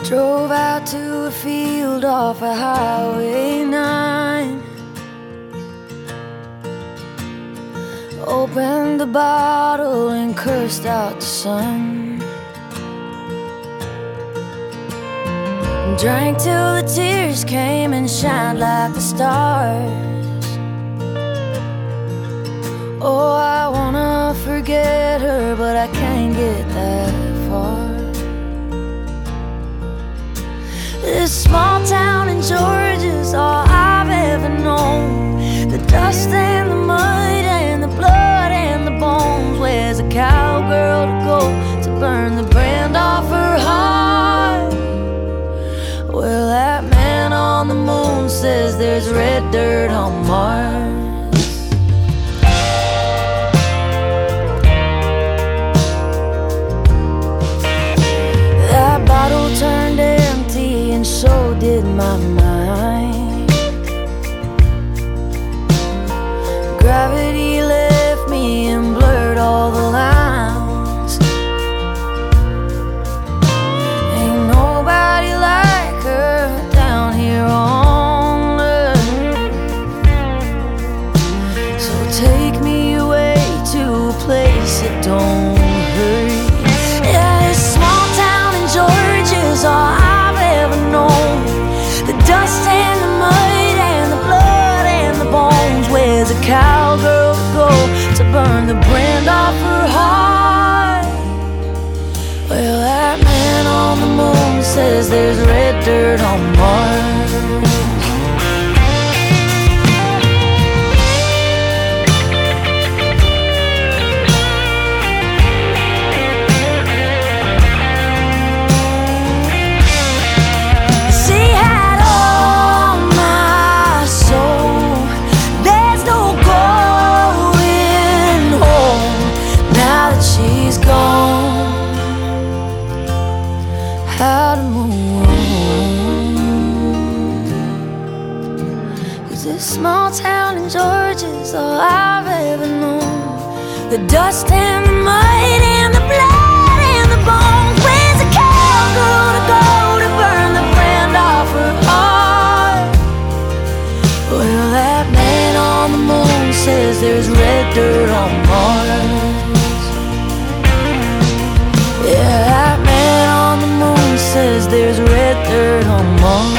Drove out to a field off of Highway 9. Opened the bottle and cursed out the sun. Drank till the tears came and shined like the stars. Oh, I wanna forget her, but I can't get that far. This small town in Georgia's all I've ever known. The dust and the mud and the blood and the bones. Where's a cowgirl to go to burn the brand off her heart? Well, that man on the moon says there's red dirt on Mars. That bottle turned empty and so did my mind. Gravity left me and blurred all the lines. Ain't nobody like her down here on earth. So take me away to a place that don't hurt. Yeah, this small town in Georgia's all I've ever known. The dust and the mud and the blood and the bones. Where's a cowgirl to go to burn the brand off her heart? Well, that man on the moon says there's red dirt on Mars. She's gone out of my room. 'Cause this small town in Georgia's all I've ever known. The dust and the mud and the blood and the bones. Where's a cowgirl to go to burn the brand off her heart? Well, that man on the moon says there's red dirt on Mars. Yeah, that man on the moon says there's red dirt on Mars.